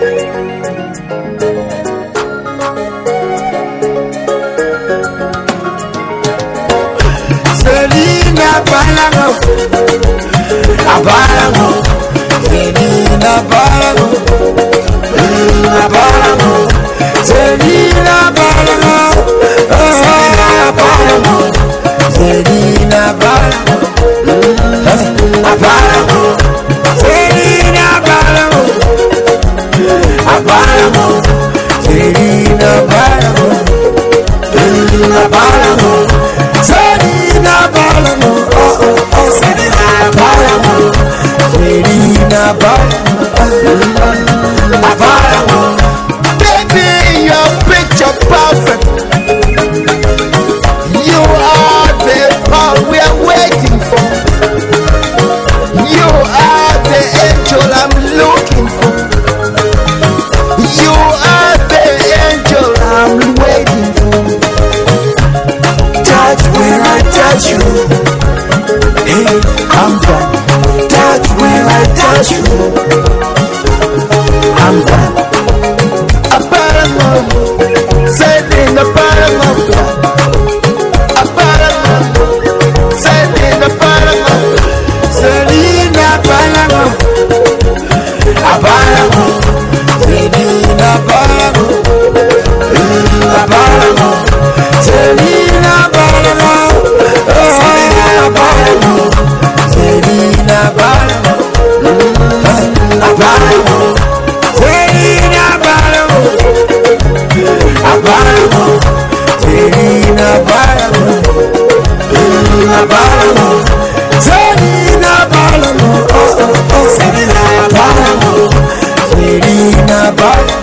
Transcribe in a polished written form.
Selina Balago, Abalago, Selina Balago, Abalago, Selina Balago, Abalago, Selina Balago, Abalago, Selina Balago, Abalago, Selina Balago, Abalago, Selina Balago, Selina Balago, Selina Balago, baby, your picture perfect. You are the one we are waiting for. You are the angel I'm looking for. You are the angel I'm waiting for. Touch when I touch you. Hey, I'm done. Touch when I touch you. I'm done. A paramo, sending a paramo. A paramo, sending a paramo. Selina paramo. A paramo, Selina paramo. A paramo, Selina paramo. Selina paramo. Selina paramo. A paramo, Selina paramo. A paramo, Selina paramo. A paramo, Selina paramo. Selina paramo. Selina paramo.